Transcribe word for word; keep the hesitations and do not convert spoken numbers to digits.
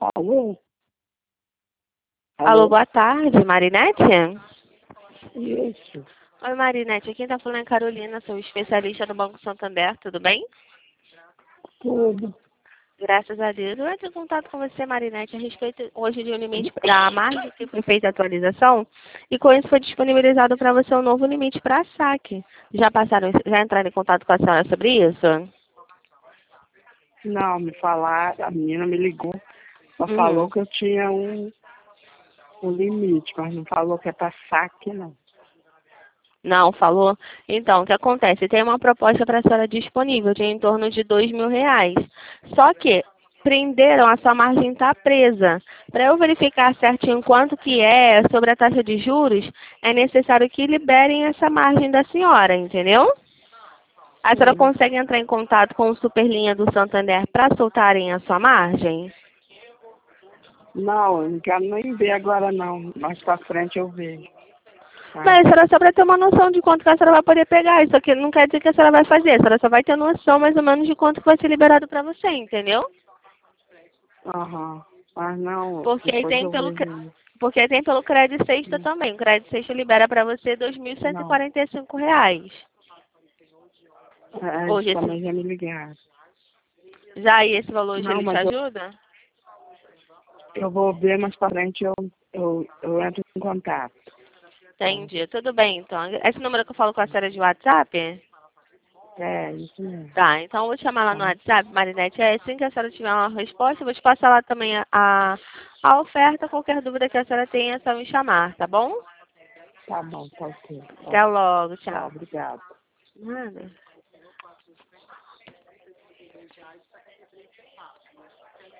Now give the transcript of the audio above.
Alô? Alô, Alô? boa tarde, Marinete? Isso. Oi, Marinete, quem tá falando é Carolina, sou especialista do Banco Santander, tudo bem? Tudo. Graças a Deus. Eu entro em contato com você, Marinete, a respeito hoje de um limite da margem que foi feita a atualização e com isso foi disponibilizado para você um novo limite para saque. Já passaram, já entraram em contato com a senhora sobre isso? Não, me falaram, a menina me ligou, só falou Uhum. que eu tinha um, um limite, mas não falou que é para saque, não. Não, falou? Então, o que acontece? Tem uma proposta para a senhora disponível de em torno de dois mil reais. Só que prenderam, a sua margem está presa. Para eu verificar certinho quanto que é sobre a taxa de juros, é necessário que liberem essa margem da senhora, entendeu? A senhora Sim. consegue entrar em contato com o Superlinha do Santander para soltarem a sua margem? Não, eu não quero nem ver agora, não. Mais para frente eu vejo. Tá? Mas a senhora só para ter uma noção de quanto que a senhora vai poder pegar. Isso aqui não quer dizer que a senhora vai fazer. A senhora só vai ter noção mais ou menos de quanto que vai ser liberado para você, entendeu? Aham. Mas não, Porque aí depois tem eu pelo, vejo cre- isso. porque aí tem pelo crédito sexta Hum. também. O crédito sexta libera para você dois mil cento e Não. quarenta e cinco reais. É, eles Hoje, esse, também já me ligaram. já aí esse valor hoje Não, ele te mas eu, ajuda? eu vou ver mais para frente, eu, eu, eu entro em contato. Tá? Entendi. Tudo bem, então. Esse número que eu falo com a senhora é de WhatsApp? É, isso mesmo. Tá, então eu vou te chamar lá no Tá? WhatsApp, Marinete. É assim que a senhora tiver uma resposta, eu vou te passar lá também a, a, a oferta. Qualquer dúvida que a senhora tenha, é só me chamar, tá bom? Tá bom, tá ok. Tá. Até logo, Tchau, tchau. obrigado. Nada.